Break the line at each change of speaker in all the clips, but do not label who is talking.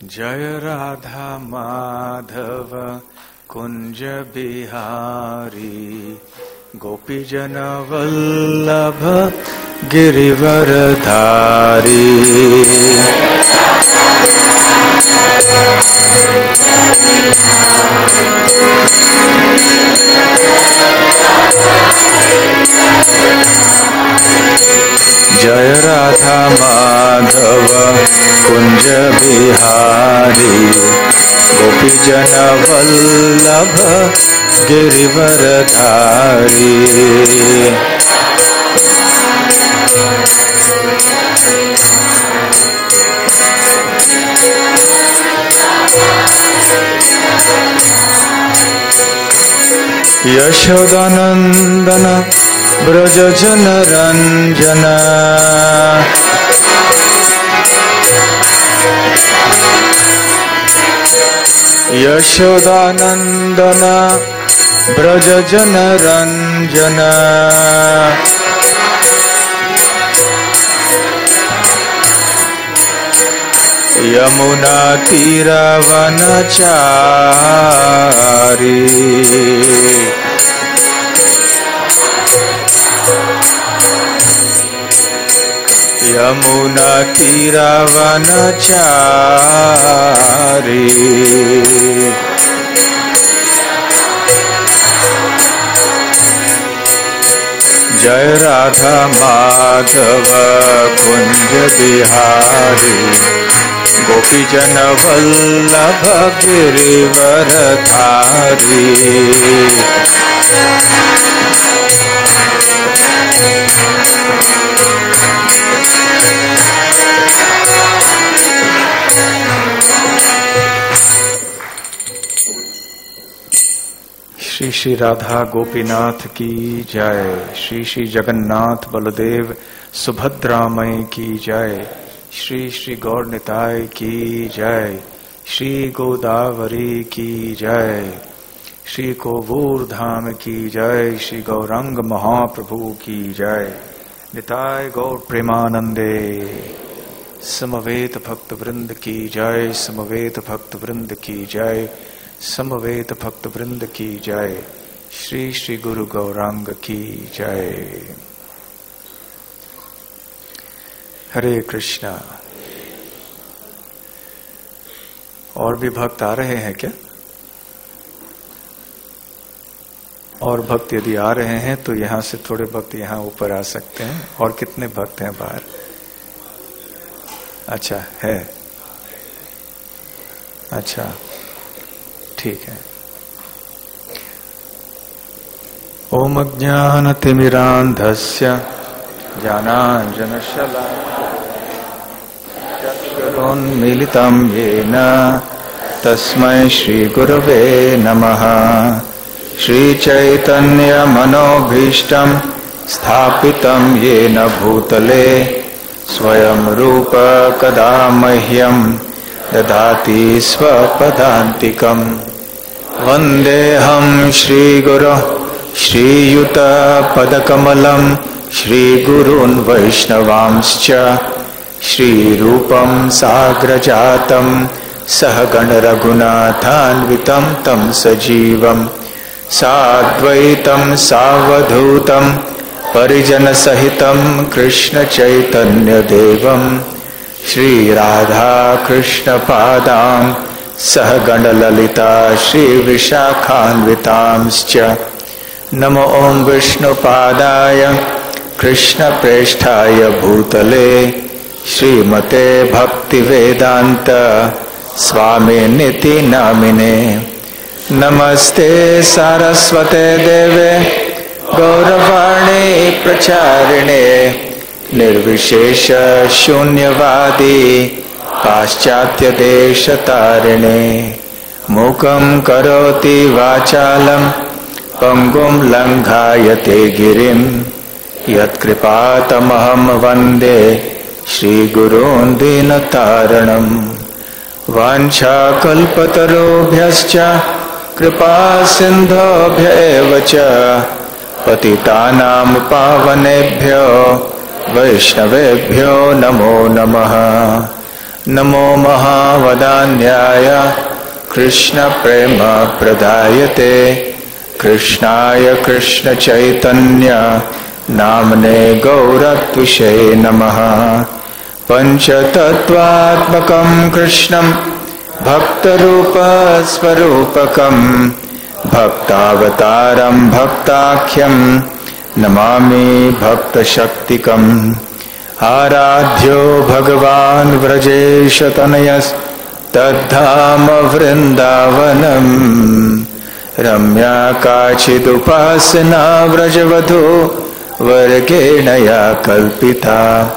जय राधा माधव कुंज बिहारी गोपीजन वल्लभ गिरिवरधारी। जय राधा माधव कुंज बिहारी गोपीजन वल्लभ गिरिवरधारी। यशोदानंदन ब्रज जन रंजन यशोदानंदन ब्रज जन रंजन। यमुना तीरावनचारी यमुना तीरावनचारी। जय राधा माधव कुंज बिहारी गोपीजन वल्लभ गिरिवरधारी। श्री श्री राधा गोपीनाथ की जय। श्री श्री जगन्नाथ बलदेव सुभद्रामय की जय। श्री श्री गौर निताय की जय। श्री गोदावरी की जय। श्री कोवूर धाम की जय। श्री गौरंग महाप्रभु की जय। निताय गौर प्रेमानंदे। समवेत भक्त वृंद की जय। समवेत भक्त वृंद की जय। समवेत भक्त वृंद की जय। श्री श्री गुरु गौरांग की जय। हरे कृष्णा। और भी भक्त आ रहे हैं क्या? और भक्त यदि आ रहे हैं तो यहां से थोड़े भक्त यहां ऊपर आ सकते हैं। और कितने भक्त हैं बाहर? अच्छा है, अच्छा ठीक है। ओम अज्ञानतिमिरान्धस्य ज्ञानाञ्जनशलाकया येन तस्मै श्रीगुरवे नमः। श्रीचैतन्यमनोभीष्टं स्थापितं येन भूतले स्वयं रूप कदा मह्यं ददाति स्वपदान्तिकम्। वन्देऽहं श्रीगुरो श्रीयुतपदकमलं श्रीगुरून् वैष्णवांश्च श्रीरूपं साग्रजातं सहगण रघुनाथान्वितं तं सजीवं साद्वैतं सावधूतं परिजनसहितं कृष्णचैतन्यदेवं श्री राधा कृष्ण पादां सहगण ललिता श्री विशाखान्वितांश्च। नमो ओं विष्णुपादाय कृष्ण प्रेष्ठाय भूतले श्रीमते भक्तिवेदांत स्वामिनिति नामिने। नमस्ते सारस्वते देवे गौरवाणी प्रचारिणे निर्विशेष शून्यवादी पाश्चात्य देश तारिणे। मूकं करोति वाचालं पंगुं लंघायते गिरिं यत्कृपातमहं वन्दे श्रीगुरून् दीनतारिणम्। वाञ्छाकल्पतरुभ्यश्च कृपा सिन्धुभ्य एव च पतितानां पावनेभ्यो वैष्णवेभ्यो नमो नमः। नमो महावदान्याय कृष्ण प्रेम प्रदायते कृष्णाय कृष्ण चैतन्य नामने गौरत्विषे नमः। पंचतत्वात्मकं कृष्णं भक्तरूप स्वरूपकं भक्तावतारं भक्ताख्यं नमामि भक्तशक्तिकम्। आराध्यो भगवान् व्रजेशतनयस् तद्धाम वृन्दावनम् रम्या काचिदुपासना व्रजवधू वर्गेण या कल्पिता।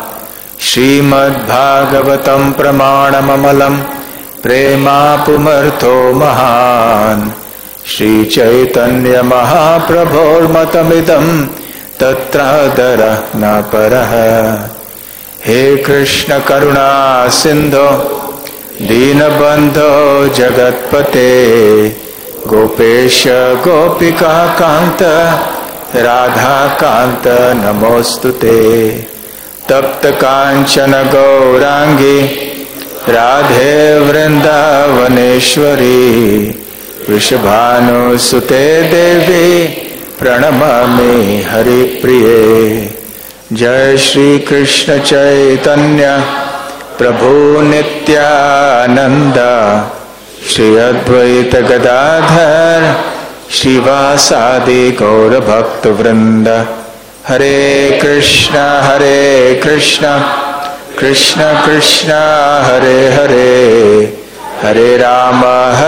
श्रीमद्भागवतं प्रमाणममलं प्रेमापुमर्थो महान् श्रीचैतन्य महाप्रभोर्मतमिदं तत्रादरः न परः। हे कृष्ण करुणा सिंधो दीनबंधो जगत्पते गोपेश गोपिका कांत राधा कांत नमोस्तुते। तप्त कांचन गौरांगी राधे वृंदावनेश्वरी वृषभानुसुते देवी प्रणमामि हरिप्रिये। जय श्री कृष्ण चैतन्य प्रभु नित्यानंद श्री अद्वैत गदाधर श्रीवासादि गौर भक्त वृंद। हरे कृष्ण कृष्ण कृष्ण हरे हरे हरे राम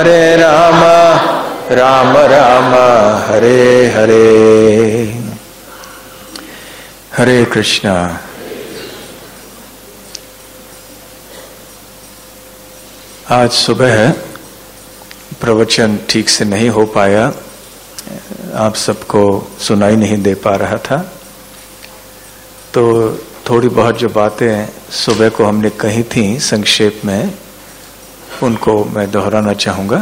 राम राम हरे हरे। हरे कृष्णा। आज सुबह प्रवचन ठीक से नहीं हो पाया, आप सबको सुनाई नहीं दे पा रहा था, तो थोड़ी बहुत जो बातें सुबह को हमने कही थी संक्षेप में उनको मैं दोहराना चाहूंगा।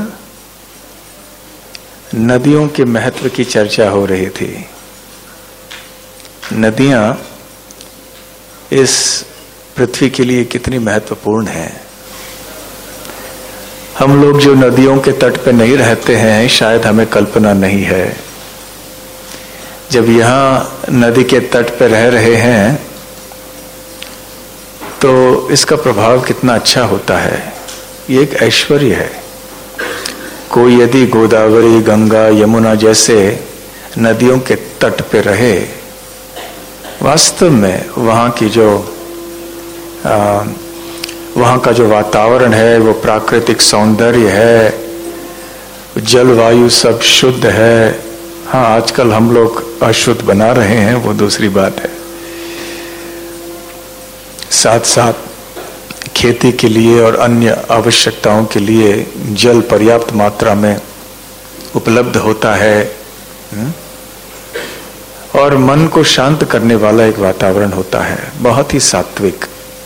नदियों के महत्व की चर्चा हो रही थी। नदियां इस पृथ्वी के लिए कितनी महत्वपूर्ण हैं। हम लोग जो नदियों के तट पर नहीं रहते हैं शायद हमें कल्पना नहीं है। जब यहाँ नदी के तट पर रह रहे हैं तो इसका प्रभाव कितना अच्छा होता है। ये एक ऐश्वर्य है। कोई यदि गोदावरी गंगा यमुना जैसे नदियों के तट पे रहे, वास्तव में वहाँ की जो वहाँ का जो वातावरण है वो प्राकृतिक सौंदर्य है, जलवायु सब शुद्ध है। हाँ, आजकल हम लोग अशुद्ध बना रहे हैं, वो दूसरी बात है। साथ साथ खेती के लिए और अन्य आवश्यकताओं के लिए जल पर्याप्त मात्रा में उपलब्ध होता है और मन को शांत करने वाला एक वातावरण होता है, बहुत ही सात्विक।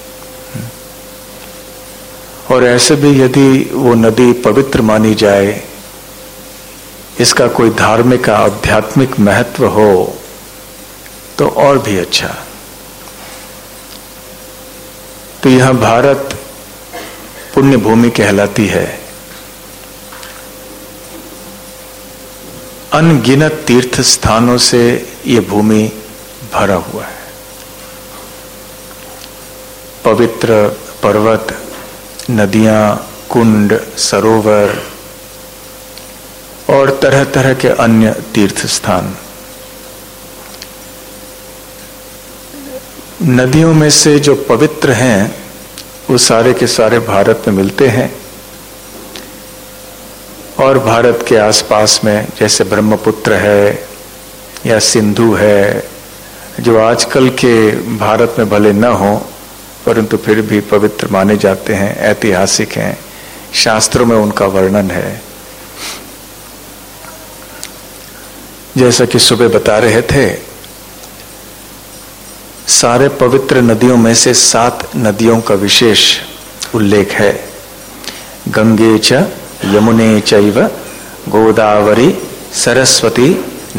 और ऐसे भी यदि वो नदी पवित्र मानी जाए, इसका कोई धार्मिक आध्यात्मिक महत्व हो तो और भी अच्छा। तो यह भारत पुण्य भूमि कहलाती है। अनगिनत तीर्थ स्थानों से ये भूमि भरा हुआ है। पवित्र पर्वत, नदियां, कुंड, सरोवर और तरह तरह के अन्य तीर्थ स्थान। नदियों में से जो पवित्र हैं वो सारे के सारे भारत में मिलते हैं। और भारत के आसपास में जैसे ब्रह्मपुत्र है या सिंधु है, जो आजकल के भारत में भले न हो परंतु फिर भी पवित्र माने जाते हैं, ऐतिहासिक हैं, शास्त्रों में उनका वर्णन है। जैसा कि सुबह बता रहे थे, सारे पवित्र नदियों में से 7 नदियों का विशेष उल्लेख है। गंगे च यमुने चैव गोदावरी सरस्वती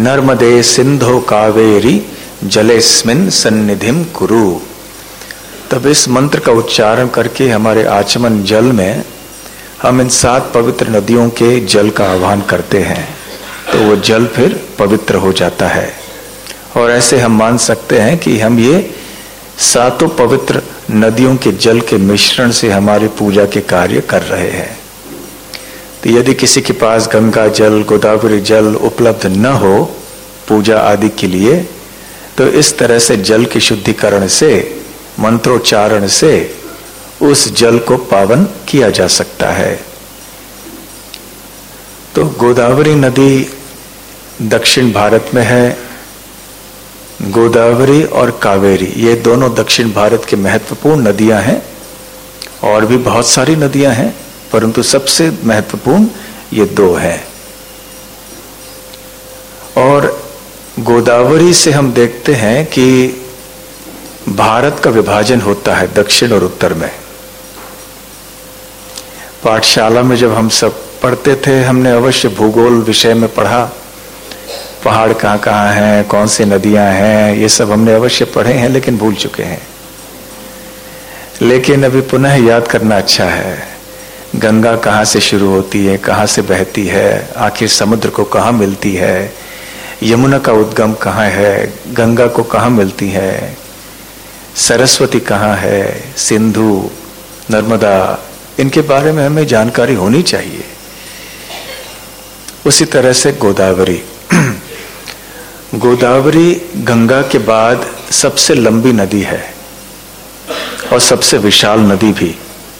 नर्मदे सिंधो कावेरी जलेस्मिन् सन्निधिं कुरु। तब इस मंत्र का उच्चारण करके हमारे आचमन जल में हम इन 7 पवित्र नदियों के जल का आह्वान करते हैं, तो वो जल फिर पवित्र हो जाता है। और ऐसे हम मान सकते हैं कि हम ये 7 पवित्र नदियों के जल के मिश्रण से हमारी पूजा के कार्य कर रहे हैं। तो यदि किसी के पास गंगा जल, गोदावरी जल उपलब्ध न हो पूजा आदि के लिए, तो इस तरह से जल के शुद्धिकरण से, मंत्रोच्चारण से उस जल को पावन किया जा सकता है। तो गोदावरी नदी दक्षिण भारत में है। गोदावरी और कावेरी ये दोनों दक्षिण भारत के महत्वपूर्ण नदियां हैं। और भी बहुत सारी नदियां हैं, परंतु सबसे महत्वपूर्ण ये 2 हैं। और गोदावरी से हम देखते हैं कि भारत का विभाजन होता है दक्षिण और उत्तर में। पाठशाला में जब हम सब पढ़ते थे, हमने अवश्य भूगोल विषय में पढ़ा, पहाड़ कहाँ कहाँ हैं, कौन सी नदियां हैं, ये सब हमने अवश्य पढ़े हैं, लेकिन भूल चुके हैं। लेकिन अभी पुनः याद करना अच्छा है। गंगा कहाँ से शुरू होती है, कहाँ से बहती है, आखिर समुद्र को कहाँ मिलती है, यमुना का उद्गम कहाँ है, गंगा को कहाँ मिलती है, सरस्वती कहाँ है, सिंधु, नर्मदा, इनके बारे में हमें जानकारी होनी चाहिए। उसी तरह से गोदावरी गोदावरी गंगा के बाद सबसे लंबी नदी है और सबसे विशाल नदी भी।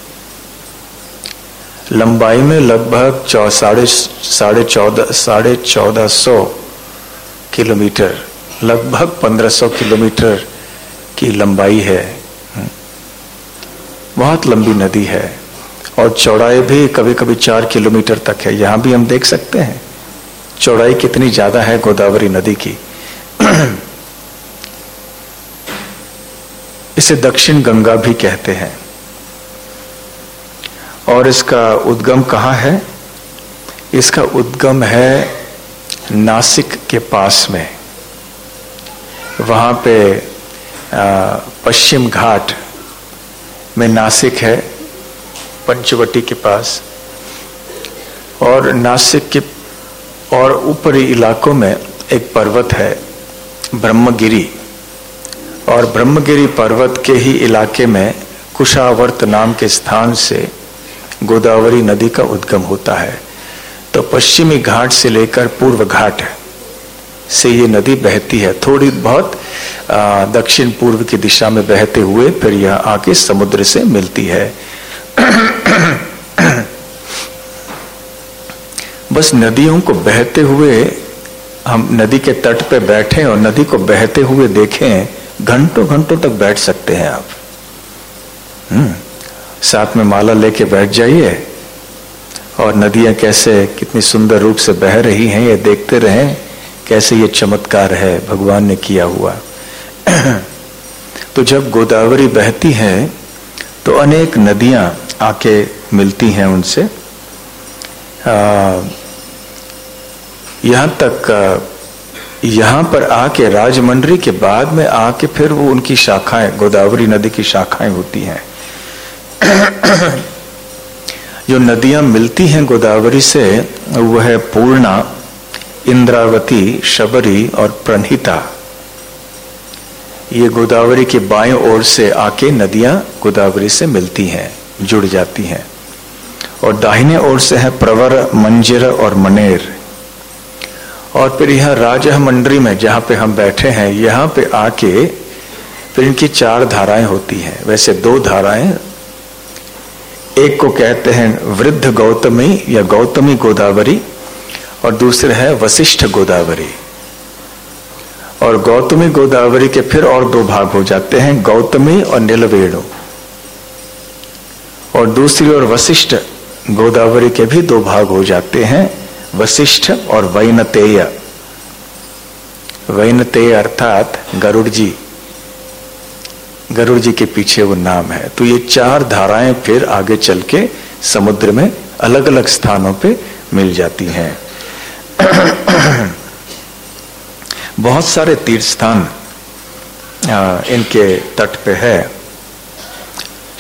लंबाई में लगभग 1450 किलोमीटर, लगभग 1500 किलोमीटर की लंबाई है। बहुत लंबी नदी है और चौड़ाई भी कभी कभी 4 किलोमीटर तक है। यहां भी हम देख सकते हैं चौड़ाई कितनी ज्यादा है गोदावरी नदी की। इसे दक्षिण गंगा भी कहते हैं। और इसका उद्गम कहाँ है? इसका उद्गम है नासिक के पास में। वहां पे पश्चिम घाट में नासिक है, पंचवटी के पास। और नासिक के और ऊपरी इलाकों में एक पर्वत है ब्रह्मगिरी, और ब्रह्मगिरी पर्वत के ही इलाके में कुशावर्त नाम के स्थान से गोदावरी नदी का उद्गम होता है। तो पश्चिमी घाट से लेकर पूर्व घाट से ये नदी बहती है, थोड़ी बहुत दक्षिण पूर्व की दिशा में बहते हुए फिर यह आके समुद्र से मिलती है। बस नदियों को बहते हुए, हम नदी के तट पे बैठे और नदी को बहते हुए देखें, घंटों घंटों तक बैठ सकते हैं आप। साथ में माला लेके बैठ जाइए और नदियां कैसे कितनी सुंदर रूप से बह रही हैं ये देखते रहें, कैसे ये चमत्कार है भगवान ने किया हुआ। तो जब गोदावरी बहती है तो अनेक नदियां आके मिलती हैं उनसे। यहाँ पर आके राजमंड्री के बाद में आके फिर वो उनकी शाखाएं, गोदावरी नदी की शाखाएं होती हैं। जो नदियां मिलती हैं गोदावरी से वो है पूर्णा, इंद्रावती, शबरी और प्रणहिता। ये गोदावरी के बाएं ओर से आके नदियां गोदावरी से मिलती हैं, जुड़ जाती हैं। और दाहिने ओर से है प्रवर, मंजिर और मनेर। और फिर यहाँ राजमंड्री में जहाँ पे हम बैठे हैं, यहाँ पे आके फिर इनकी 4 धाराएं होती हैं। वैसे 2 धाराएं, एक को कहते हैं वृद्ध गौतमी या गौतमी गोदावरी, और दूसरे है वशिष्ठ गोदावरी। और गौतमी गोदावरी के फिर और 2 भाग हो जाते हैं, गौतमी और नीलवेणु। और दूसरी ओर वशिष्ठ गोदावरी के भी 2 भाग हो जाते हैं, वशिष्ठ और वैनतेय। वैनतेय अर्थात गरुड़ जी, गरुड़ जी के पीछे वो नाम है। तो ये 4 धाराएं फिर आगे चल के समुद्र में अलग अलग स्थानों पे मिल जाती हैं। बहुत सारे तीर्थ स्थान इनके तट पे है।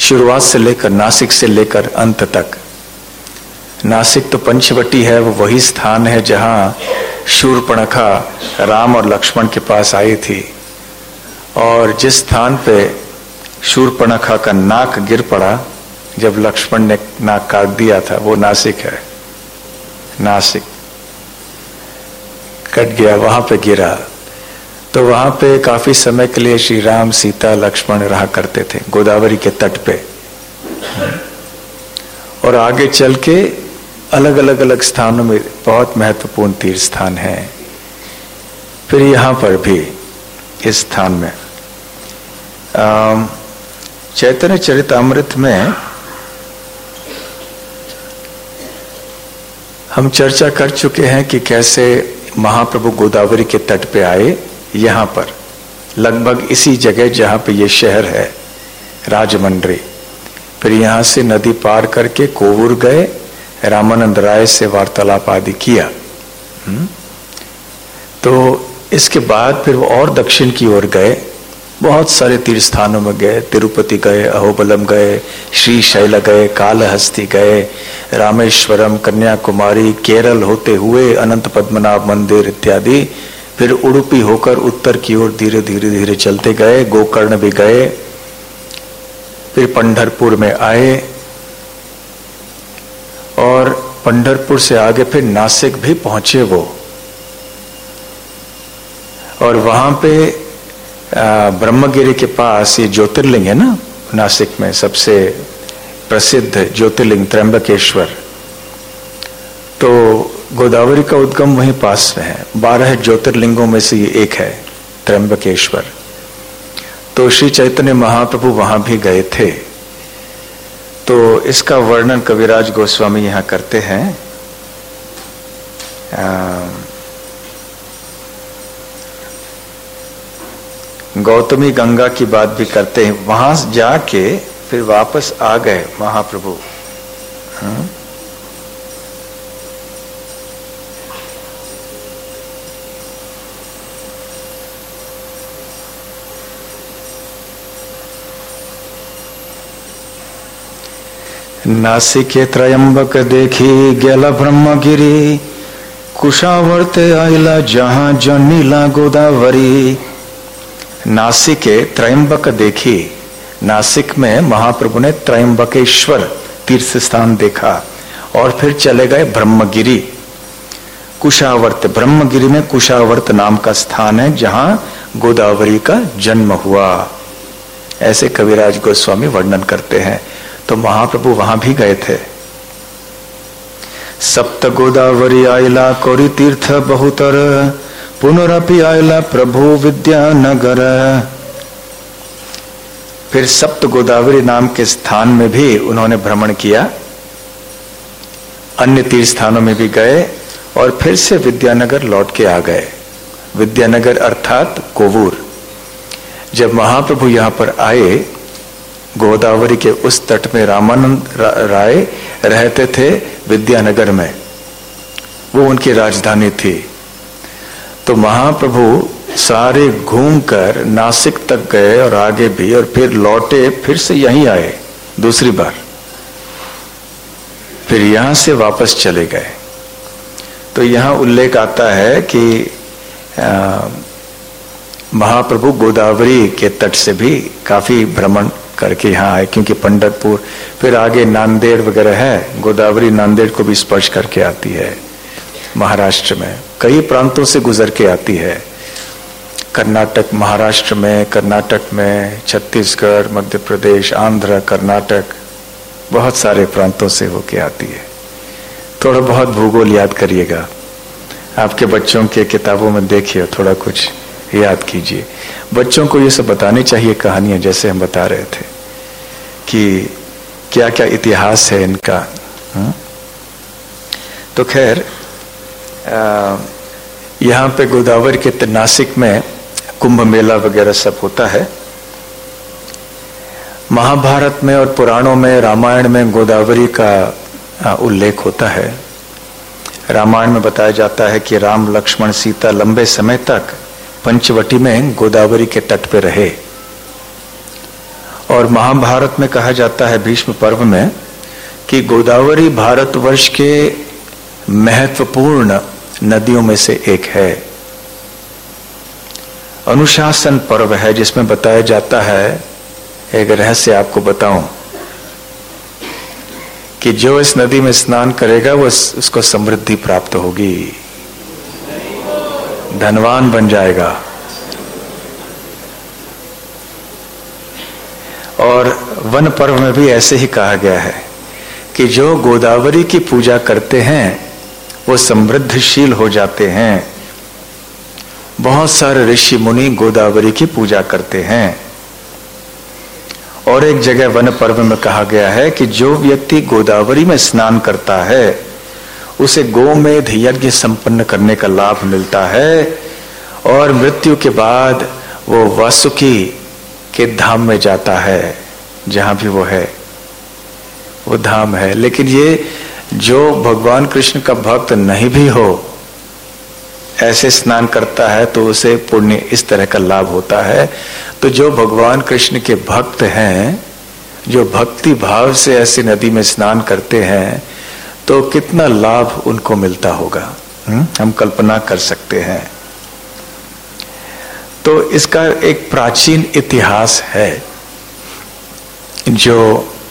शुरुआत से लेकर नासिक से लेकर अंत तक। नासिक तो पंचवटी है, वो वही स्थान है जहां शूर्पणखा राम और लक्ष्मण के पास आई थी, और जिस स्थान पे शूर्पणखा का नाक गिर पड़ा जब लक्ष्मण ने नाक काट दिया था, वो नासिक है। नासिक कट गया, वहां पे गिरा। तो वहां पे काफी समय के लिए श्री राम, सीता, लक्ष्मण रहा करते थे, गोदावरी के तट पे। और आगे चल के अलग अलग स्थानों में बहुत महत्वपूर्ण तीर्थ स्थान है। फिर यहां पर भी इस स्थान में चैतन्य चरितामृत में हम चर्चा कर चुके हैं कि कैसे महाप्रभु गोदावरी के तट पे आए, यहां पर लगभग इसी जगह जहां पे ये शहर है राजमंड्री। फिर यहां से नदी पार करके कोवूर गए, रामानंद राय से वार्तालाप आदि किया। तो इसके बाद फिर वो और दक्षिण की ओर गए, बहुत सारे तीर्थ स्थानों में गए, तिरुपति गए, अहोबलम गए, श्रीशैल गए, कालहस्ती गए, रामेश्वरम, कन्याकुमारी, केरल होते हुए अनंत पद्मनाभ मंदिर इत्यादि। फिर उडुपी होकर उत्तर की ओर धीरे धीरे चलते गए, गोकर्ण भी गए, फिर पंढरपुर में आए, और पंढरपुर से आगे फिर नासिक भी पहुंचे वो। और वहां पे ब्रह्मगिरी के पास ये ज्योतिर्लिंग है ना, नासिक में सबसे प्रसिद्ध ज्योतिर्लिंग त्र्यंबकेश्वर। तो गोदावरी का उद्गम वहीं पास में है, 12 ज्योतिर्लिंगों में से ये एक है त्र्यंबकेश्वर। तो श्री चैतन्य महाप्रभु वहां भी गए थे। तो इसका वर्णन कविराज गोस्वामी यहां करते हैं। गौतमी गंगा की बात भी करते हैं। वहां जाके फिर वापस आ गए महाप्रभु। नासिके त्रयंबक देखी गेला ब्रह्मगिरी, कुशावर्ते आइला जहां जनीला गोदावरी। नासिके त्रयंबक देखी, नासिक में महाप्रभु ने त्रयंबकेश्वर तीर्थ स्थान देखा, और फिर चले गए ब्रह्मगिरी। कुशावर्त, ब्रह्मगिरी में कुशावर्त नाम का स्थान है जहां गोदावरी का जन्म हुआ, ऐसे कविराज गोस्वामी वर्णन करते हैं। तो महाप्रभु वहां भी गए थे। सप्त गोदावरी आइला कोरी तीर्थ बहुतर, पुनरपि आइला प्रभु विद्यानगर। फिर सप्त गोदावरी नाम के स्थान में भी उन्होंने भ्रमण किया, अन्य तीर्थ स्थानों में भी गए, और फिर से विद्यानगर लौट के आ गए। विद्यानगर अर्थात कोवूर। जब महाप्रभु यहां पर आए, गोदावरी के उस तट में रामानंद राय रहते थे विद्यानगर में, वो उनकी राजधानी थी। तो महाप्रभु सारे घूमकर नासिक तक गए और आगे भी, और फिर लौटे, फिर से यहीं आए दूसरी बार, फिर यहां से वापस चले गए। तो यहां उल्लेख आता है कि महाप्रभु गोदावरी के तट से भी काफी भ्रमण करके यहाँ आए, क्योंकि पंढरपुर, फिर आगे नांदेड़ वगैरह है, गोदावरी नांदेड़ को भी स्पर्श करके आती है। महाराष्ट्र में कई प्रांतों से गुजर के आती है, कर्नाटक, महाराष्ट्र में, कर्नाटक में, छत्तीसगढ़, मध्य प्रदेश, आंध्र, कर्नाटक, बहुत सारे प्रांतों से होके आती है। थोड़ा बहुत भूगोल याद करिएगा, आपके बच्चों के किताबों में देखिए, थोड़ा कुछ याद कीजिए। बच्चों को ये सब बतानी चाहिए कहानियां, जैसे हम बता रहे थे कि क्या क्या इतिहास है इनका। तो खैर, यहाँ पे गोदावरी के नासिक में कुंभ मेला वगैरह सब होता है। महाभारत में और पुराणों में, रामायण में गोदावरी का उल्लेख होता है। रामायण में बताया जाता है कि राम, लक्ष्मण, सीता लंबे समय तक पंचवटी में गोदावरी के तट पे रहे, और महाभारत में कहा जाता है भीष्म पर्व में कि गोदावरी भारतवर्ष के महत्वपूर्ण नदियों में से एक है। अनुशासन पर्व है जिसमें बताया जाता है, एक रहस्य आपको बताऊं, कि जो इस नदी में स्नान करेगा वो उसको समृद्धि प्राप्त होगी, धनवान बन जाएगा। और वन पर्व में भी ऐसे ही कहा गया है कि जो गोदावरी की पूजा करते हैं वो समृद्धशील हो जाते हैं। बहुत सारे ऋषि मुनि गोदावरी की पूजा करते हैं। और एक जगह वन पर्व में कहा गया है कि जो व्यक्ति गोदावरी में स्नान करता है उसे गोमेध यज्ञ संपन्न करने का लाभ मिलता है और मृत्यु के बाद वो वासुकी के धाम में जाता है, जहां भी वो है वो धाम है। लेकिन ये जो भगवान कृष्ण का भक्त नहीं भी हो, ऐसे स्नान करता है तो उसे पुण्य इस तरह का लाभ होता है। तो जो भगवान कृष्ण के भक्त हैं, जो भक्ति भाव से ऐसी नदी में स्नान करते हैं, तो कितना लाभ उनको मिलता होगा, हम कल्पना कर सकते हैं। तो इसका एक प्राचीन इतिहास है जो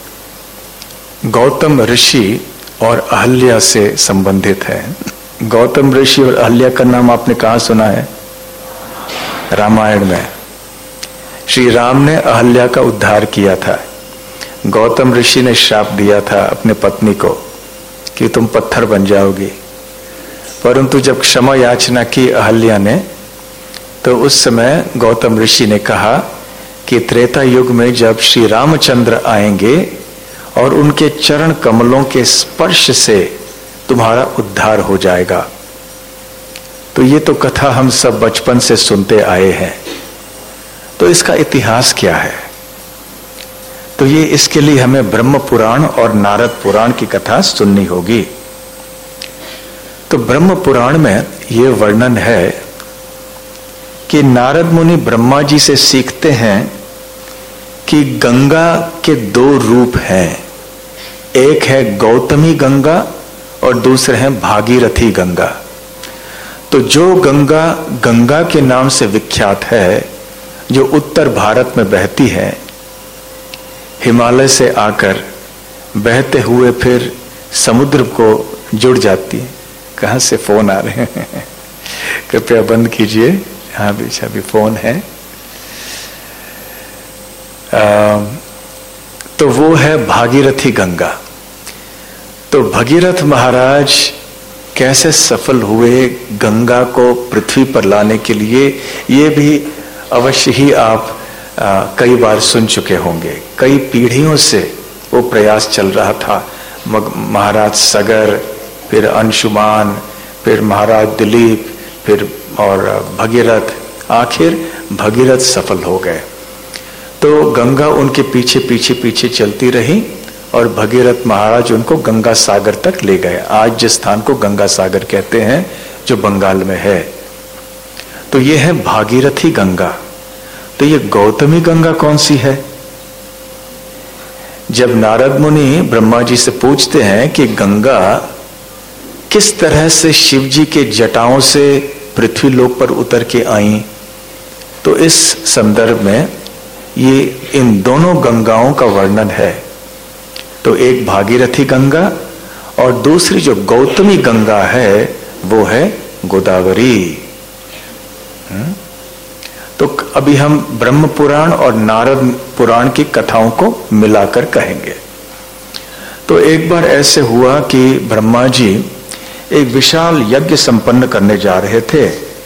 गौतम ऋषि और अहल्या से संबंधित है। गौतम ऋषि और अहल्या का नाम आपने कहाँ सुना है? रामायण में। श्री राम ने अहल्या का उद्धार किया था। गौतम ऋषि ने श्राप दिया था अपने पत्नी को कि तुम पत्थर बन जाओगी, परंतु जब क्षमा याचना की अहल्या ने, तो उस समय गौतम ऋषि ने कहा कि त्रेता युग में जब श्री रामचंद्र आएंगे और उनके चरण कमलों के स्पर्श से तुम्हारा उद्धार हो जाएगा। तो ये तो कथा हम सब बचपन से सुनते आए हैं। तो इसका इतिहास क्या है? तो ये इसके लिए हमें ब्रह्म पुराण और नारद पुराण की कथा सुननी होगी। तो ब्रह्म पुराण में ये वर्णन है कि नारद मुनि ब्रह्मा जी से सीखते हैं कि गंगा के दो रूप हैं, एक है गौतमी गंगा और दूसरे हैं भागीरथी गंगा। तो जो गंगा गंगा के नाम से विख्यात है, जो उत्तर भारत में बहती है, हिमालय से आकर बहते हुए फिर समुद्र को जुड़ जाती है। कहां से फोन आ रहे हैं? कृपया बंद कीजिए। हाँ भी फोन है। तो वो है भागीरथी गंगा। तो भगीरथ महाराज कैसे सफल हुए गंगा को पृथ्वी पर लाने के लिए, ये भी अवश्य ही आप कई बार सुन चुके होंगे। कई पीढ़ियों से वो प्रयास चल रहा था। महाराज सगर, फिर अंशुमान, फिर महाराज दिलीप, फिर और भगीरथ, आखिर भगीरथ सफल हो गए। तो गंगा उनके पीछे पीछे पीछे चलती रही और भगीरथ महाराज उनको गंगा सागर तक ले गए। आज जिस स्थान को गंगा सागर कहते हैं, जो बंगाल में है। तो ये है भागीरथी गंगा। तो ये गौतमी गंगा कौन सी है? जब नारद मुनि ब्रह्मा जी से पूछते हैं कि गंगा किस तरह से शिव जी के जटाओं से पृथ्वी लोक पर उतर के आई, तो इस संदर्भ में ये इन दोनों गंगाओं का वर्णन है। तो एक भागीरथी गंगा और दूसरी जो गौतमी गंगा है वो है गोदावरी। तो अभी हम ब्रह्म पुराण और नारद पुराण की कथाओं को मिलाकर कहेंगे। तो एक बार ऐसे हुआ कि ब्रह्मा जी एक विशाल यज्ञ संपन्न करने जा रहे थे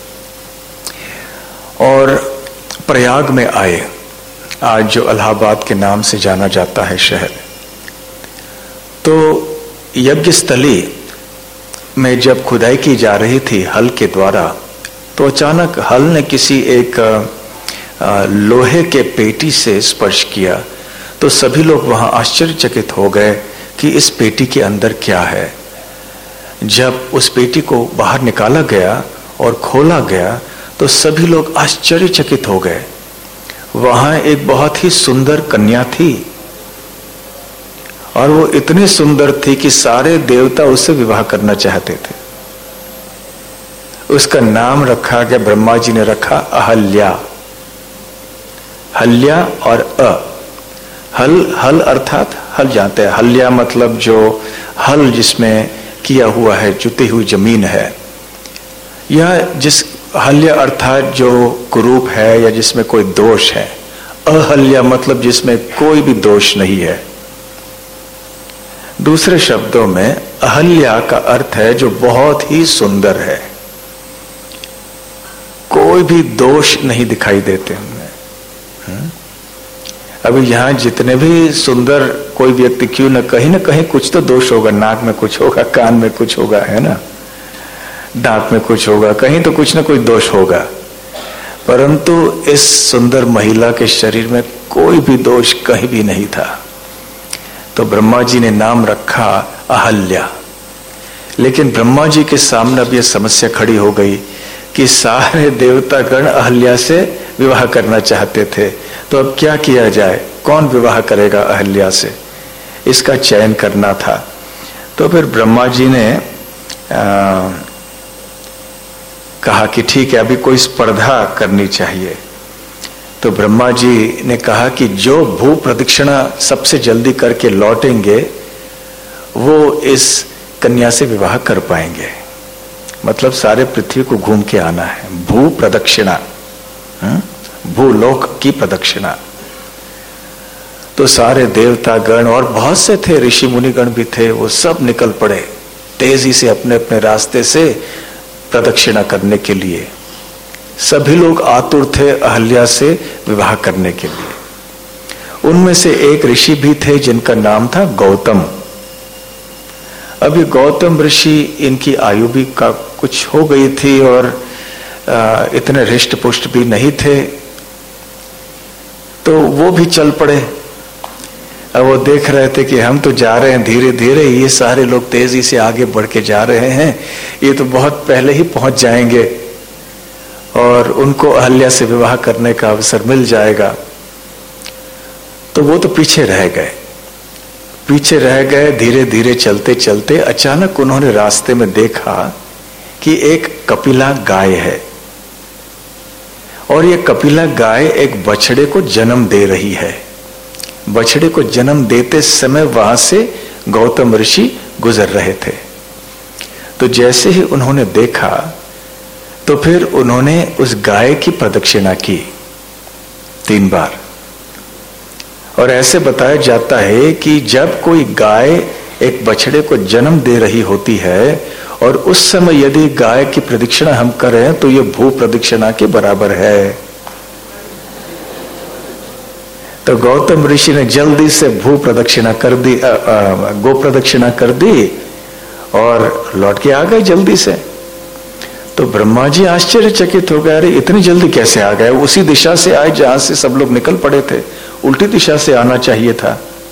और प्रयाग में आए, आज जो इलाहाबाद के नाम से जाना जाता है शहर। तो यज्ञ स्थली में जब खुदाई की जा रही थी हल के द्वारा, तो अचानक हल ने किसी एक लोहे के पेटी से स्पर्श किया। तो सभी लोग वहां आश्चर्यचकित हो गए कि इस पेटी के अंदर क्या है। जब उस पेटी को बाहर निकाला गया और खोला गया तो सभी लोग आश्चर्यचकित हो गए। वहां एक बहुत ही सुंदर कन्या थी और वो इतनी सुंदर थी कि सारे देवता उससे विवाह करना चाहते थे। उसका नाम रखा गया, ब्रह्मा जी ने रखा अहल्या। हल्या और हल अर्थात हल जानते हैं, हल्या मतलब जो हल जिसमें किया हुआ है, जुती हुई जमीन है, यह जिस हल्य अर्थात जो कुरूप है या जिसमें कोई दोष है। अहल्या मतलब जिसमें कोई भी दोष नहीं है। दूसरे शब्दों में अहल्या का अर्थ है जो बहुत ही सुंदर है, कोई भी दोष नहीं दिखाई देते हमें। अभी यहां जितने भी सुंदर कोई व्यक्ति क्यों न कहीं कुछ तो दोष होगा, नाक में कुछ होगा, कान में कुछ होगा, है ना, दांत में कुछ होगा, कहीं तो कुछ न कुछ दोष होगा। परंतु इस सुंदर महिला के शरीर में कोई भी दोष कहीं भी नहीं था। तो ब्रह्मा जी ने नाम रखा अहल्या। लेकिन ब्रह्मा जी के सामने अब यह समस्या खड़ी हो गई कि सारे देवतागण अहल्या से विवाह करना चाहते थे। तो अब क्या किया जाए, कौन विवाह करेगा अहल्या से, इसका चयन करना था। तो फिर ब्रह्मा जी ने कहा कि ठीक है, अभी कोई स्पर्धा करनी चाहिए। तो ब्रह्मा जी ने कहा कि जो भू प्रदक्षिणा सबसे जल्दी करके लौटेंगे वो इस कन्या से विवाह कर पाएंगे। मतलब सारे पृथ्वी को घूम के आना है, भू प्रदक्षिणा, भूलोक की प्रदक्षिणा। तो सारे देवतागण और बहुत से थे, ऋषि मुनिगण भी थे, वो सब निकल पड़े तेजी से अपने अपने रास्ते से प्रदक्षिणा करने के लिए। सभी लोग आतुर थे अहल्या से विवाह करने के लिए। उनमें से एक ऋषि भी थे जिनका नाम था गौतम। अभी गौतम ऋषि, इनकी आयु भी का कुछ हो गई थी और इतने हृष्ट पुष्ट भी नहीं थे, तो वो भी चल पड़े। अब वो देख रहे थे कि हम तो जा रहे हैं धीरे धीरे, ये सारे लोग तेजी से आगे बढ़ के जा रहे हैं, ये तो बहुत पहले ही पहुंच जाएंगे और उनको अहल्या से विवाह करने का अवसर मिल जाएगा। तो वो तो पीछे रह गए। धीरे धीरे चलते चलते अचानक उन्होंने रास्ते में देखा कि एक कपिला गाय है और ये कपिला गाय एक बछड़े को जन्म दे रही है। बछड़े को जन्म देते समय वहां से गौतम ऋषि गुजर रहे थे। तो जैसे ही उन्होंने देखा तो फिर उन्होंने उस गाय की प्रदक्षिणा की 3 बार। और ऐसे बताया जाता है कि जब कोई गाय एक बछड़े को जन्म दे रही होती है और उस समय यदि गाय की प्रदक्षिणा हम करें तो ये भू प्रदक्षिणा के बराबर है। तो गौतम ऋषि ने जल्दी से भू प्रदक्षिणा कर दी, गो प्रदक्षिणा कर दी और लौट के आ गए जल्दी से। तो ब्रह्मा जी आश्चर्यचकित हो गए, अरे इतनी जल्दी कैसे आ गए? उसी दिशा से आए जहां से सब लोग निकल पड़े थे, उल्टी दिशा से आना चाहिए था।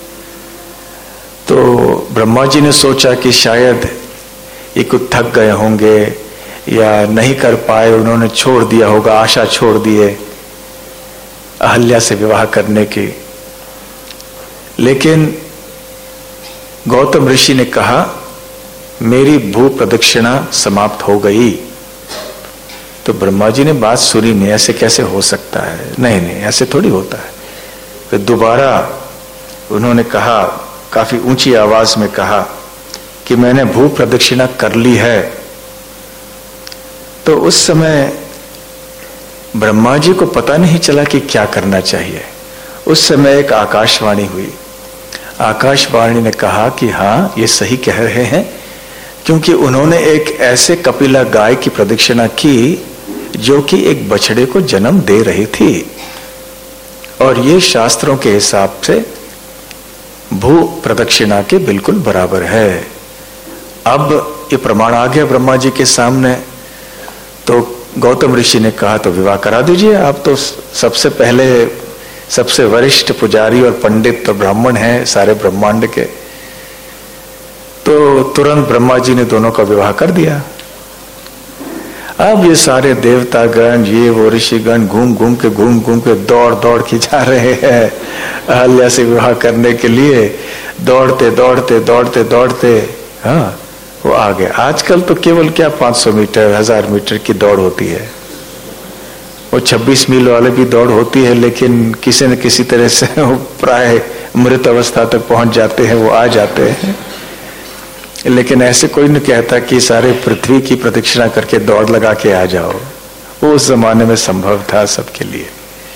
तो ब्रह्मा जी ने सोचा कि शायद ये कुछ थक गए होंगे या नहीं कर पाए, उन्होंने छोड़ दिया होगा, आशा छोड़ दिए अहल्या से विवाह करने की। लेकिन गौतम ऋषि ने कहा मेरी भू प्रदक्षिणा समाप्त हो गई। तो ब्रह्मा जी ने बात सुनी नहीं, ऐसे कैसे हो सकता है, नहीं ऐसे थोड़ी होता है। फिर दोबारा उन्होंने कहा, काफी ऊंची आवाज में कहा कि मैंने भू प्रदक्षिणा कर ली है। तो उस समय ब्रह्मा जी को पता नहीं चला कि क्या करना चाहिए। उस समय एक आकाशवाणी हुई। आकाशवाणी ने कहा कि हाँ, ये सही कह रहे हैं, क्योंकि उन्होंने एक ऐसे कपिला गाय की प्रदक्षिणा की जो कि एक बछड़े को जन्म दे रही थी और ये शास्त्रों के हिसाब से भू प्रदक्षिणा के बिल्कुल बराबर है। अब ये प्रमाण आ गया ब्रह्मा जी के सामने। तो गौतम ऋषि ने कहा तो विवाह करा दीजिए, आप तो सबसे पहले सबसे वरिष्ठ पुजारी और पंडित तो ब्राह्मण हैं सारे ब्रह्मांड के। तो तुरंत ब्रह्मा जी ने दोनों का विवाह कर दिया। अब ये सारे देवतागण, ये वो ऋषिगण घूम घूम के दौड़ दौड़ के जा रहे हैं अहल्या से विवाह करने के लिए। दौड़ते दौड़ते दौड़ते दौड़ते हाँ वो आ गए। आजकल तो केवल क्या 500 मीटर 1000 मीटर की दौड़ होती है, वो 26 मील वाले भी दौड़ होती है, लेकिन किसी न किसी तरह से वो प्राय मृत अवस्था तक पहुंच जाते हैं, वो आ जाते हैं। लेकिन ऐसे कोई नहीं कहता कि सारे पृथ्वी की प्रदक्षिणा करके दौड़ लगा के आ जाओ, वो उस जमाने में संभव था सबके लिए।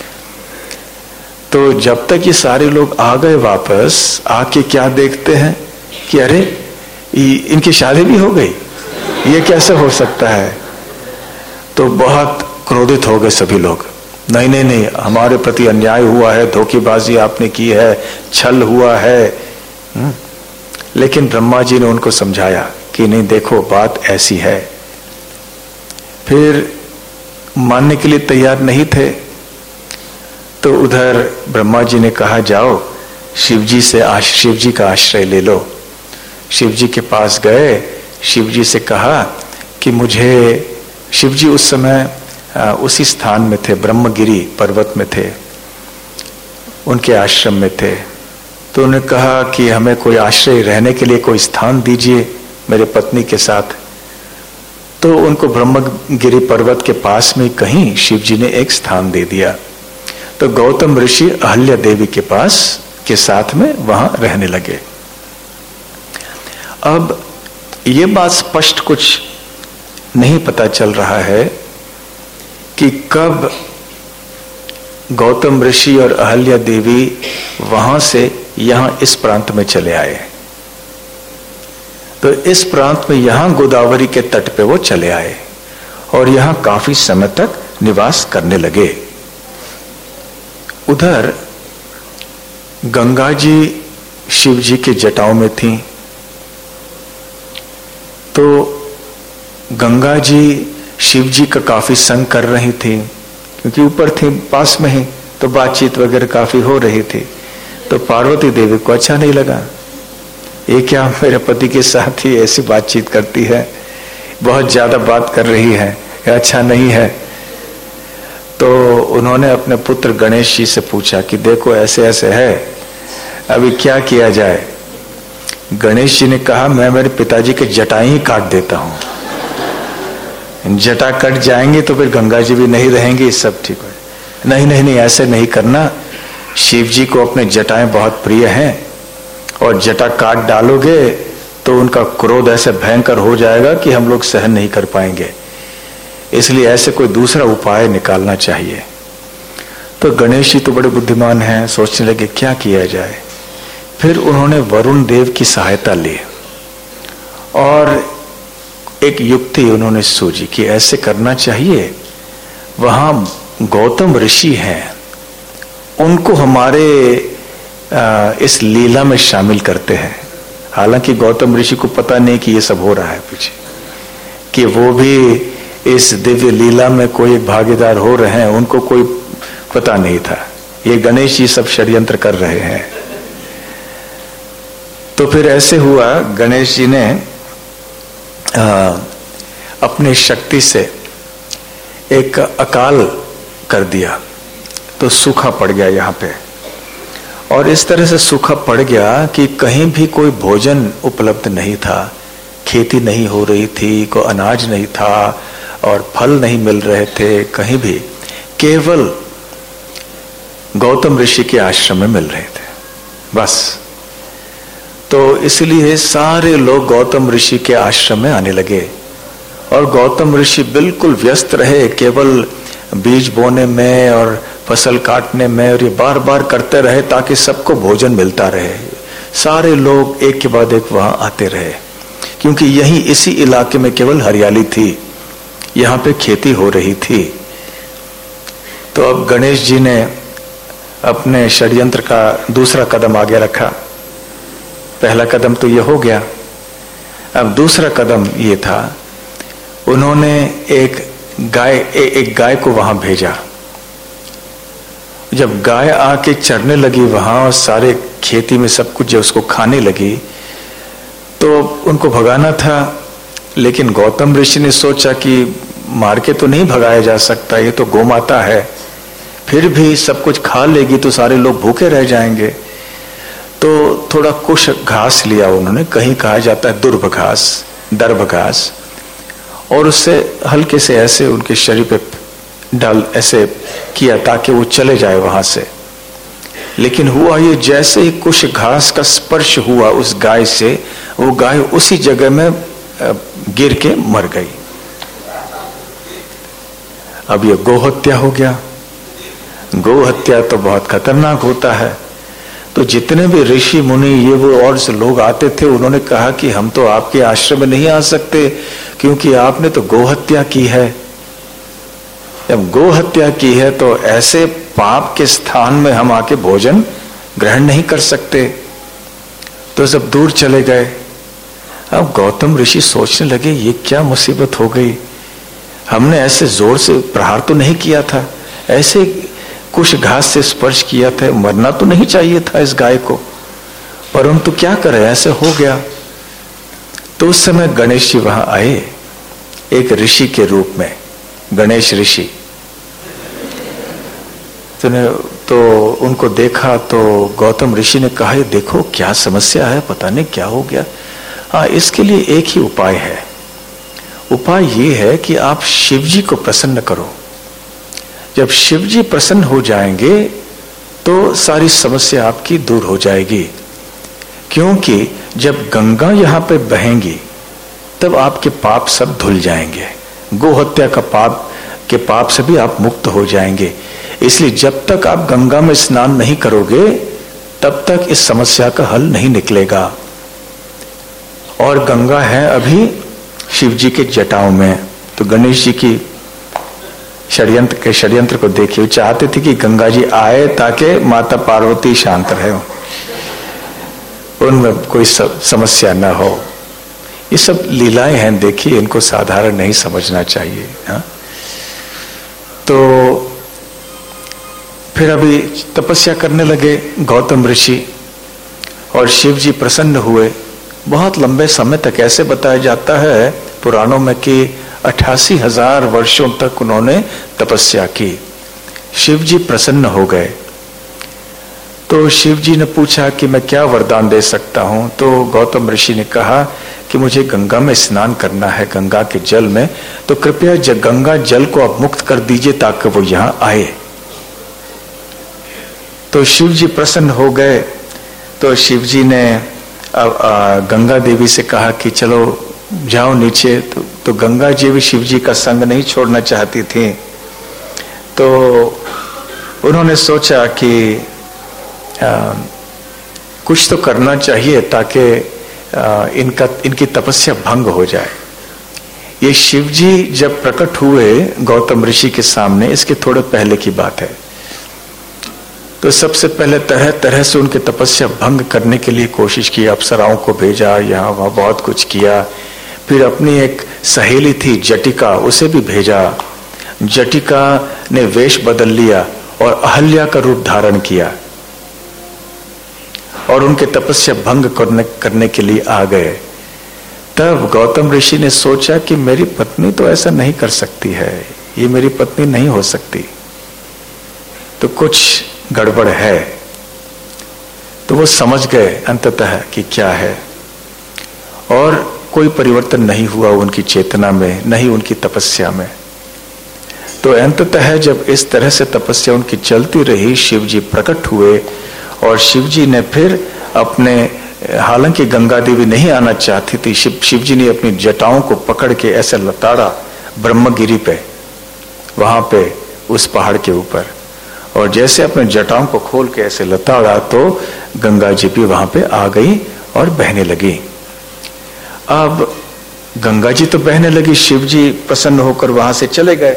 तो जब तक ये सारे लोग आ गए वापस, आके क्या देखते हैं कि अरे इनकी शादी भी हो गई, ये कैसे हो सकता है। तो बहुत क्रोधित हो गए सभी लोग, नहीं नहीं नहीं, हमारे प्रति अन्याय हुआ है, धोखेबाजी आपने की है, छल हुआ है। लेकिन ब्रह्मा जी ने उनको समझाया कि नहीं देखो बात ऐसी है। फिर मानने के लिए तैयार नहीं थे, तो उधर ब्रह्मा जी ने कहा जाओ शिव जी का आश्रय ले लो। शिव जी के पास गए, शिव जी से कहा कि मुझे, शिव जी उस समय उसी स्थान में थे, ब्रह्मगिरी पर्वत में थे, उनके आश्रम में थे। तो उन्होंने कहा कि हमें कोई आश्रय, रहने के लिए कोई स्थान दीजिए मेरे पत्नी के साथ। तो उनको ब्रह्मगिरी पर्वत के पास में कहीं शिव जी ने एक स्थान दे दिया। तो गौतम ऋषि अहल्या देवी के पास के साथ में वहां रहने लगे। अब ये बात स्पष्ट कुछ नहीं पता चल रहा है कि कब गौतम ऋषि और अहल्या देवी वहां से यहां इस प्रांत में चले आए। तो इस प्रांत में यहां गोदावरी के तट पे वो चले आए और यहां काफी समय तक निवास करने लगे। उधर गंगा जी शिव जी के जटाओं में थी। तो गंगा जी शिव जी का काफी संग कर रही थी, क्योंकि ऊपर थी पास में ही, तो बातचीत वगैरह काफी हो रही थी। तो पार्वती देवी को अच्छा नहीं लगा, ये क्या मेरे पति के साथ ही ऐसी बातचीत करती है, बहुत ज्यादा बात कर रही है, ये अच्छा नहीं है। तो उन्होंने अपने पुत्र गणेश जी से पूछा कि देखो ऐसे ऐसे है, अभी क्या किया जाए। गणेश जी ने कहा मैं मेरे पिताजी के जटाएं ही काट देता हूं, जटा कट जाएंगे तो फिर गंगा जी भी नहीं रहेंगे, सब ठीक है। नहीं नहीं नहीं, ऐसे नहीं करना, शिव जी को अपने जटाएं बहुत प्रिय हैं और जटा काट डालोगे तो उनका क्रोध ऐसे भयंकर हो जाएगा कि हम लोग सहन नहीं कर पाएंगे, इसलिए ऐसे कोई दूसरा उपाय निकालना चाहिए। तो गणेश जी तो बड़े बुद्धिमान हैं, सोचने लगे क्या किया जाए। फिर उन्होंने वरुण देव की सहायता ली और एक युक्ति उन्होंने सूझी कि ऐसे करना चाहिए, वहां गौतम ऋषि हैं, उनको हमारे इस लीला में शामिल करते हैं। हालांकि गौतम ऋषि को पता नहीं कि ये सब हो रहा है पीछे, कि वो भी इस दिव्य लीला में कोई भागीदार हो रहे हैं, उनको कोई पता नहीं था। ये गणेश जी सब षड्यंत्र कर रहे हैं। तो फिर ऐसे हुआ, गणेश जी ने अपने शक्ति से एक अकाल कर दिया, तो सूखा पड़ गया यहाँ पे। और इस तरह से सूखा पड़ गया कि कहीं भी कोई भोजन उपलब्ध नहीं था, खेती नहीं हो रही थी, कोई अनाज नहीं था और फल नहीं मिल रहे थे कहीं भी, केवल गौतम ऋषि के आश्रम में मिल रहे थे बस। तो इसलिए सारे लोग गौतम ऋषि के आश्रम में आने लगे और गौतम ऋषि बिल्कुल व्यस्त रहे, केवल बीज बोने में और फसल काटने में, और ये बार बार करते रहे ताकि सबको भोजन मिलता रहे। सारे लोग एक के बाद एक वहां आते रहे, क्योंकि यही इसी इलाके में केवल हरियाली थी, यहाँ पे खेती हो रही थी। तो अब गणेश जी ने अपने षड्यंत्र का दूसरा कदम आगे रखा। पहला कदम तो ये हो गया, अब दूसरा कदम ये था, उन्होंने एक गाय को वहां भेजा। जब गाय आके चरने लगी वहां और सारे खेती में सब कुछ जब उसको खाने लगी, तो उनको भगाना था। लेकिन गौतम ऋषि ने सोचा कि मार के तो नहीं भगाया जा सकता, ये तो गोमाता है, फिर भी सब कुछ खा लेगी तो सारे लोग भूखे रह जाएंगे। तो थोड़ा कुछ घास लिया उन्होंने, कहीं कहा जाता है दुर्भ घास, दर्भ घास, और उससे हल्के से ऐसे उनके शरीर पे डाल ऐसे किया ताकि वो चले जाए वहां से। लेकिन हुआ ये, जैसे ही कुछ घास का स्पर्श हुआ उस गाय से, वो गाय उसी जगह में गिर के मर गई। अब ये गोहत्या हो गया। गोहत्या तो बहुत खतरनाक होता है। तो जितने भी ऋषि मुनि ये वो और से लोग आते थे, उन्होंने कहा कि हम तो आपके आश्रम में नहीं आ सकते क्योंकि आपने तो गोहत्या की है। जब गोहत्या की है तो ऐसे पाप के स्थान में हम आके भोजन ग्रहण नहीं कर सकते। तो सब दूर चले गए। अब गौतम ऋषि सोचने लगे ये क्या मुसीबत हो गई, हमने ऐसे जोर से प्रहार तो नहीं किया था, ऐसे कुछ घास से स्पर्श किया था, मरना तो नहीं चाहिए था इस गाय को, परंतु क्या करें ऐसे हो गया। तो उस समय गणेश जी वहां आए एक ऋषि के रूप में, गणेश ऋषि। तो उनको देखा तो गौतम ऋषि ने कहा ये देखो क्या समस्या है, पता नहीं क्या हो गया। हाँ, इसके लिए एक ही उपाय है। उपाय ये है कि आप शिव जी को प्रसन्न करो। जब शिव जी प्रसन्न हो जाएंगे तो सारी समस्या आपकी दूर हो जाएगी, क्योंकि जब गंगा यहाँ पे बहेंगी तब आपके पाप सब धुल जाएंगे। गोहत्या का पाप से भी आप मुक्त हो जाएंगे। इसलिए जब तक आप गंगा में स्नान नहीं करोगे तब तक इस समस्या का हल नहीं निकलेगा। और गंगा है अभी शिव जी के जटाओं में। तो गणेश जी की षड्यंत्र को देखिए, वो चाहते थे कि गंगा जी आए ताकि माता पार्वती शांत रहे, उनमें कोई समस्या न हो। ये सब लीलाएं हैं, देखिए इनको साधारण नहीं समझना चाहिए। हाँ? तो फिर अभी तपस्या करने लगे गौतम ऋषि और शिव जी प्रसन्न हुए। बहुत लंबे समय तक ऐसे बताया जाता है पुराणों में कि 88,000 वर्षों तक उन्होंने तपस्या की। शिव जी प्रसन्न हो गए। तो शिव जी ने पूछा कि मैं क्या वरदान दे सकता हूं। तो गौतम ऋषि ने कहा कि मुझे गंगा में स्नान करना है, गंगा के जल में, तो कृपया गंगा जल को आप मुक्त कर दीजिए ताकि वो यहां आए। तो शिव जी प्रसन्न हो गए। तो शिव जी ने गंगा देवी से कहा कि चलो जाओ नीचे। तो गंगा जी भी शिव जी का संग नहीं छोड़ना चाहती थी। तो उन्होंने सोचा कि कुछ तो करना चाहिए ताकि इनकी तपस्या भंग हो जाए। ये शिव जी जब प्रकट हुए गौतम ऋषि के सामने, इसके थोड़े पहले की बात है, तो सबसे पहले तरह तरह से उनके तपस्या भंग करने के लिए कोशिश की। अप्सराओं को भेजा, यहाँ वहाँ बहुत कुछ किया। फिर अपनी एक सहेली थी जटिका, उसे भी भेजा। जटिका ने वेश बदल लिया और अहल्या का रूप धारण किया और उनके तपस्या भंग करने के लिए आ गए। तब गौतम ऋषि ने सोचा कि मेरी पत्नी तो ऐसा नहीं कर सकती है, ये मेरी पत्नी नहीं हो सकती, तो कुछ गड़बड़ है। तो वो समझ गए अंततः कि क्या है, और कोई परिवर्तन नहीं हुआ उनकी चेतना में, नहीं उनकी तपस्या में। तो अंततः जब इस तरह से तपस्या उनकी चलती रही, शिव जी प्रकट हुए और शिव जी ने फिर अपने, हालांकि गंगा देवी नहीं आना चाहती थी, शिव जी ने अपनी जटाओं को पकड़ के ऐसे लताड़ा ब्रह्मगिरी पे, वहां पे उस पहाड़ के ऊपर, और जैसे अपने जटाओं को खोल के ऐसे लताड़ा तो गंगा जी भी वहां पे आ गई और बहने लगी। अब गंगा जी तो बहने लगी, शिव जी प्रसन्न होकर वहां से चले गए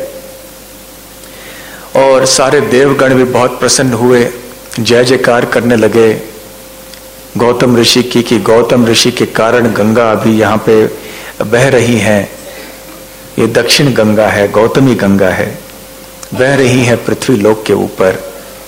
और सारे देवगण भी बहुत प्रसन्न हुए, जय जयकार करने लगे गौतम ऋषि की, कि गौतम ऋषि के कारण गंगा अभी यहाँ पे बह रही है। ये दक्षिण गंगा है, गौतमी गंगा है, बह रही है पृथ्वी लोक के ऊपर।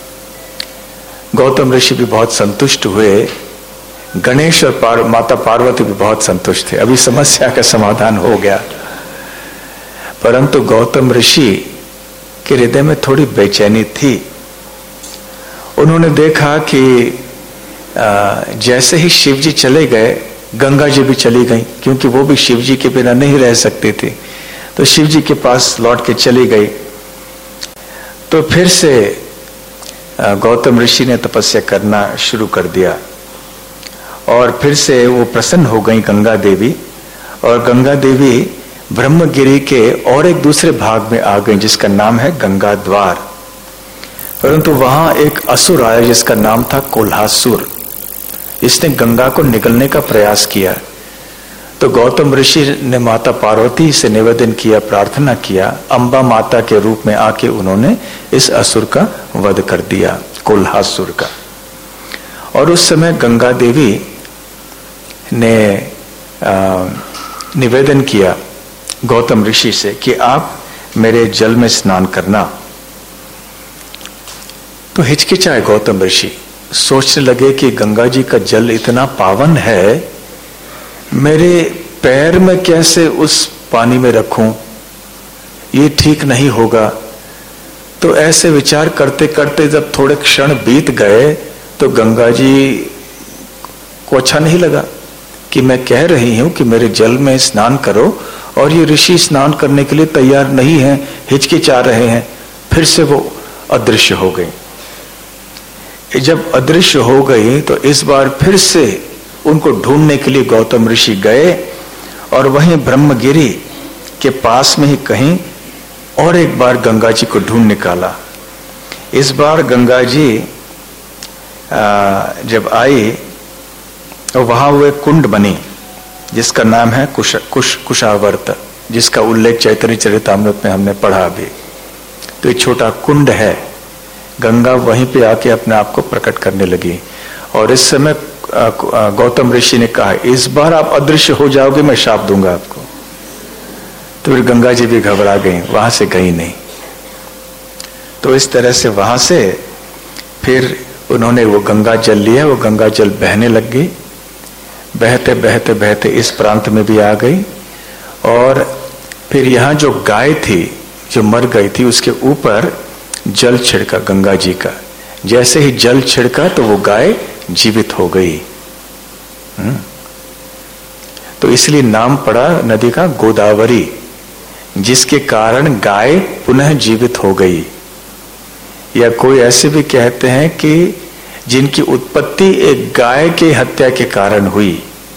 गौतम ऋषि भी बहुत संतुष्ट हुए, गणेश और माता पार्वती भी बहुत संतुष्ट थे। अभी समस्या का समाधान हो गया। परंतु गौतम ऋषि के हृदय में थोड़ी बेचैनी थी। उन्होंने देखा कि जैसे ही शिव जी चले गए, गंगा जी भी चली गई, क्योंकि वो भी शिव जी के बिना नहीं रह सकती थी। तो शिव जी के पास लौट के चली गई। तो फिर से गौतम ऋषि ने तपस्या करना शुरू कर दिया और फिर से वो प्रसन्न हो गई गंगा देवी। और गंगा देवी ब्रह्मगिरी के और एक दूसरे भाग में आ गई जिसका नाम है गंगा द्वार। परंतु वहां एक असुर आया जिसका नाम था कोल्हासुर। इसने गंगा को निगलने का प्रयास किया। तो गौतम ऋषि ने माता पार्वती से निवेदन किया, प्रार्थना किया। अम्बा माता के रूप में आके उन्होंने इस असुर का वध कर दिया, कोल्हासुर का। और उस समय गंगा देवी ने निवेदन किया गौतम ऋषि से कि आप मेरे जल में स्नान करना। तो हिचकिचाए गौतम ऋषि, सोचने लगे कि गंगा जी का जल इतना पावन है, मेरे पैर में कैसे उस पानी में रखूं, ये ठीक नहीं होगा। तो ऐसे विचार करते करते जब थोड़े क्षण बीत गए तो गंगा जी को अच्छा नहीं लगा कि मैं कह रही हूं कि मेरे जल में स्नान करो और ये ऋषि स्नान करने के लिए तैयार नहीं हैं, हिचकिचा रहे हैं। फिर से वो अदृश्य हो गई। जब अदृश्य हो गई तो इस बार फिर से उनको ढूंढने के लिए गौतम ऋषि गए और वहीं ब्रह्मगिरी के पास में ही कहीं और एक बार गंगा जी को ढूंढ निकाला। इस बार गंगा जी जब आई तो वहां वो एक कुंड बनी जिसका नाम है कुशावर्त, जिसका उल्लेख चैतन्य चरितामृत में हमने पढ़ा अभी। तो एक छोटा कुंड है। गंगा वहीं पे आके अपने आप को प्रकट करने लगी। और इस समय गौतम ऋषि ने कहा, इस बार आप अदृश्य हो जाओगे, मैं शाप दूंगा आपको। तो फिर गंगा जी भी घबरा गई, वहां से गई नहीं। तो इस तरह से वहां से फिर उन्होंने वो गंगा जल लिया। वो गंगा जल बहने लग गई। बहते बहते बहते इस प्रांत में भी आ गई। और फिर यहाँ जो गाय थी जो मर गई थी उसके ऊपर जल छिड़का गंगा जी का। जैसे ही जल छिड़का तो वो गाय जीवित हो गई। तो इसलिए नाम पड़ा नदी का गोदावरी, जिसके कारण गाय पुनः जीवित हो गई। या कोई ऐसे भी कहते हैं कि जिनकी उत्पत्ति एक गाय के हत्या के कारण हुई।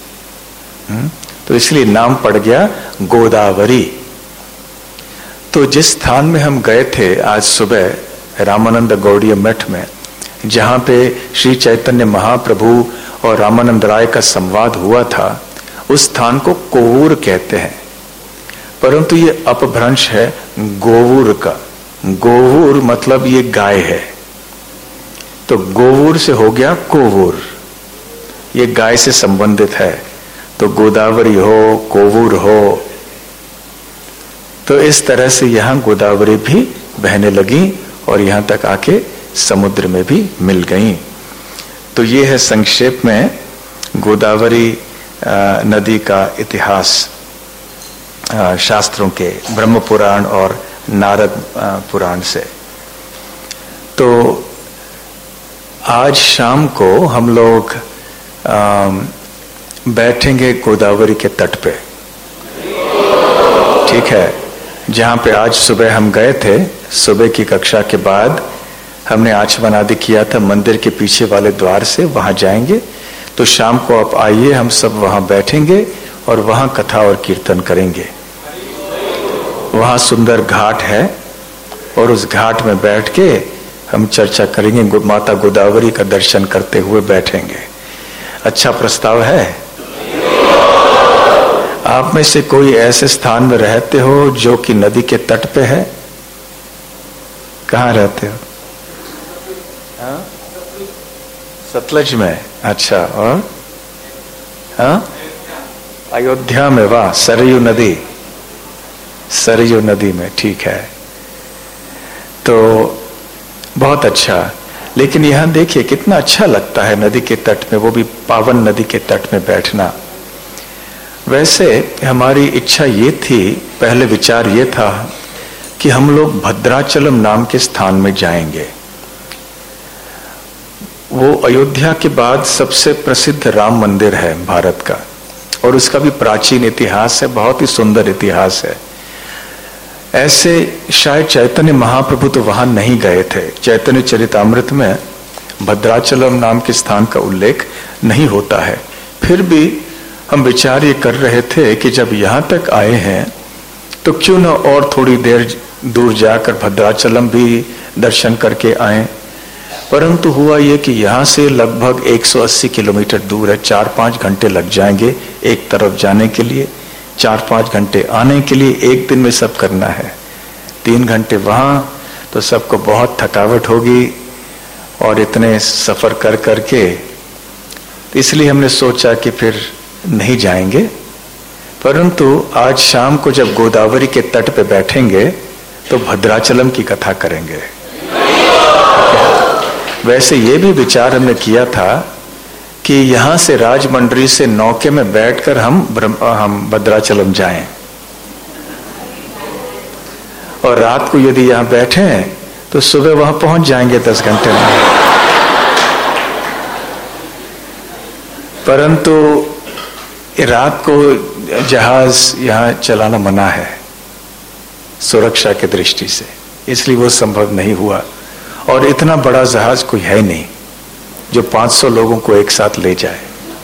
तो इसलिए नाम पड़ गया गोदावरी। तो जिस स्थान में हम गए थे आज सुबह रामानंद गौड़ीय मठ में, जहां पे श्री चैतन्य महाप्रभु और रामानंद राय का संवाद हुआ था, उस स्थान को कोवूर कहते हैं। परंतु ये अपभ्रंश है गोवूर का। गोवूर मतलब ये गाय है, तो गोवूर से हो गया कोवूर, ये गाय से संबंधित है। तो गोदावरी हो, कोवूर हो, तो इस तरह से यहां गोदावरी भी बहने लगी और यहां तक आके समुद्र में भी मिल गई। तो ये है संक्षेप में गोदावरी नदी का इतिहास शास्त्रों के, ब्रह्म पुराण और नारद पुराण से। तो आज शाम को हम लोग बैठेंगे गोदावरी के तट पे, ठीक है, जहां पे आज सुबह हम गए थे। सुबह की कक्षा के बाद हमने आचमन आदि किया था मंदिर के पीछे वाले द्वार से, वहां जाएंगे। तो शाम को आप आइए, हम सब वहां बैठेंगे और वहां कथा और कीर्तन करेंगे। वहां सुंदर घाट है और उस घाट में बैठ के हम चर्चा करेंगे, माता गोदावरी का दर्शन करते हुए बैठेंगे। अच्छा प्रस्ताव है? आप में से कोई ऐसे स्थान में रहते हो जो कि नदी के तट पे है? कहाँ रहते हो? सतलज में। अच्छा, और अयोध्या में, वाह, सरयू नदी, सरयू नदी में, ठीक है। तो बहुत अच्छा। लेकिन यहां देखिए कितना अच्छा लगता है नदी के तट में, वो भी पावन नदी के तट में बैठना। वैसे हमारी इच्छा ये थी, पहले विचार ये था कि हम लोग भद्राचलम नाम के स्थान में जाएंगे। वो अयोध्या के बाद सबसे प्रसिद्ध राम मंदिर है भारत का, और उसका भी प्राचीन इतिहास है, बहुत ही सुंदर इतिहास है। ऐसे शायद चैतन्य महाप्रभु तो वहां नहीं गए थे। चैतन्य चरितामृत में भद्राचलम नाम के स्थान का उल्लेख नहीं होता है। फिर भी हम विचार ये कर रहे थे कि जब यहां तक आए हैं तो क्यों न और थोड़ी देर दूर जाकर भद्राचलम भी दर्शन करके आए। परंतु हुआ ये कि यहां से लगभग 180 किलोमीटर दूर है। 4-5 घंटे लग जाएंगे एक तरफ जाने के लिए, 4-5 घंटे आने के लिए। एक दिन में सब करना है, 3 घंटे वहां, तो सबको बहुत थकावट होगी और इतने सफर कर करके, इसलिए हमने सोचा कि फिर नहीं जाएंगे। परंतु आज शाम को जब गोदावरी के तट पे बैठेंगे तो भद्राचलम की कथा करेंगे। वैसे ये भी विचार हमने किया था कि यहां से राजमंड्री से नौके में बैठकर हम भद्राचलम जाएं, और रात को यदि यहां बैठे तो सुबह वहां पहुंच जाएंगे 10 घंटे में। परंतु रात को जहाज यहां चलाना मना है सुरक्षा की दृष्टि से, इसलिए वो संभव नहीं हुआ। और इतना बड़ा जहाज कोई है नहीं जो 500 लोगों को एक साथ ले जाए,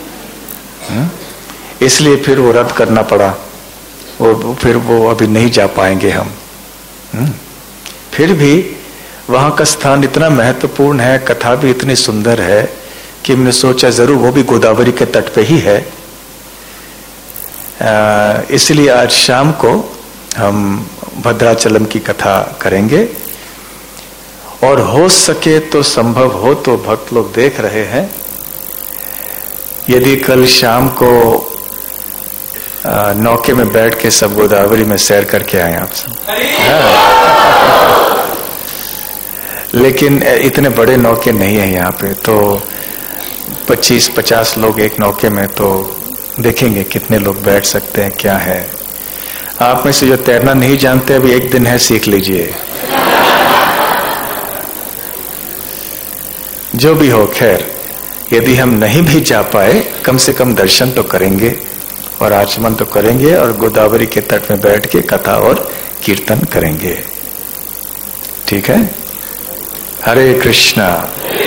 इसलिए फिर वो रद्द करना पड़ा। फिर वो अभी नहीं जा पाएंगे हम। फिर भी वहां का स्थान इतना महत्वपूर्ण है, कथा भी इतनी सुंदर है कि हमने सोचा जरूर वो भी गोदावरी के तट पे ही है। इसलिए आज शाम को हम भद्राचलम की कथा करेंगे, और हो सके तो, संभव हो तो, भक्त लोग देख रहे हैं, यदि कल शाम को नौके में बैठ के सब गोदावरी में सैर करके आए आप सब। लेकिन इतने बड़े नौके नहीं है यहाँ पे, तो 25-50 लोग एक नौके में, तो देखेंगे कितने लोग बैठ सकते हैं, क्या है। आप में से जो तैरना नहीं जानते, अभी एक दिन है, सीख लीजिए। जो भी हो, खैर, यदि हम नहीं भी जा पाए, कम से कम दर्शन तो करेंगे और आचमन तो करेंगे, और गोदावरी के तट में बैठ के कथा और कीर्तन करेंगे। ठीक है? हरे कृष्णा।